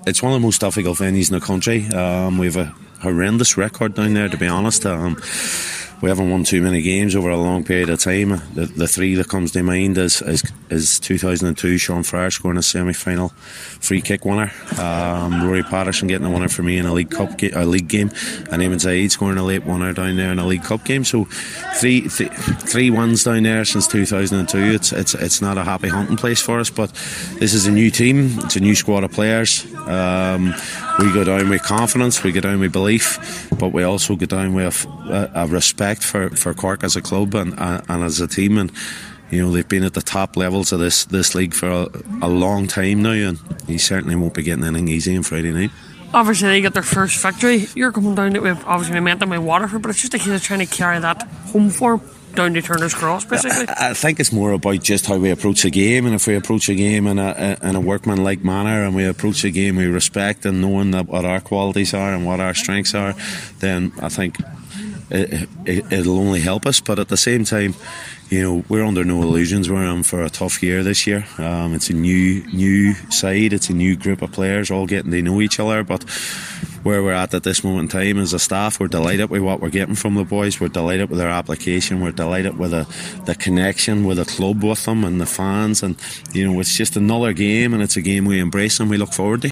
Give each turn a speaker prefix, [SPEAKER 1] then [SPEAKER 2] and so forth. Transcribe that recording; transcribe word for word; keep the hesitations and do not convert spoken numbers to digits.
[SPEAKER 1] it's one of the most difficult venues in the country. Um, we have a horrendous record down there, to be honest. Um, we haven't won too many games over a long period of time. The, the three that comes to mind is is, is two thousand two, Sean Fryer scoring a semi-final free kick winner, um, Rory Patterson getting a winner for me in a League Cup ga- a league game, and Eamon Zaid scoring a late winner down there in a League Cup game. So three th- three wins down there since two thousand two. It's it's it's not a happy hunting place for us, but this is a new team. It's a new squad of players. Um, we go down with confidence, we go down with belief, but we also go down with a, a respect for, for Cork as a club and, and, and as a team. And you know, they've been at the top levels of this, this league for a, a long time now, and you certainly won't be getting anything easy on Friday night.
[SPEAKER 2] Obviously they get their first victory. You're coming down it with obviously momentum with Waterford, but it's just a case of trying to carry that home form down to Turner's Cross, basically.
[SPEAKER 1] I, I think it's more about just how we approach the game, and if we approach a game in a, in a workman-like manner, and we approach a game with respect and knowing that what our qualities are and what our strengths are, then I think it, it, it'll only help us. But at the same time, you know, we're under no illusions. We're in for a tough year this year. Um, it's a new new side. It's a new group of players all getting to know each other. But where we're at at this moment in time as a staff, we're delighted with what we're getting from the boys. We're delighted with their application. We're delighted with the, the connection with the club with them and the fans. And, you know, it's just another game, and it's a game we embrace and we look forward to.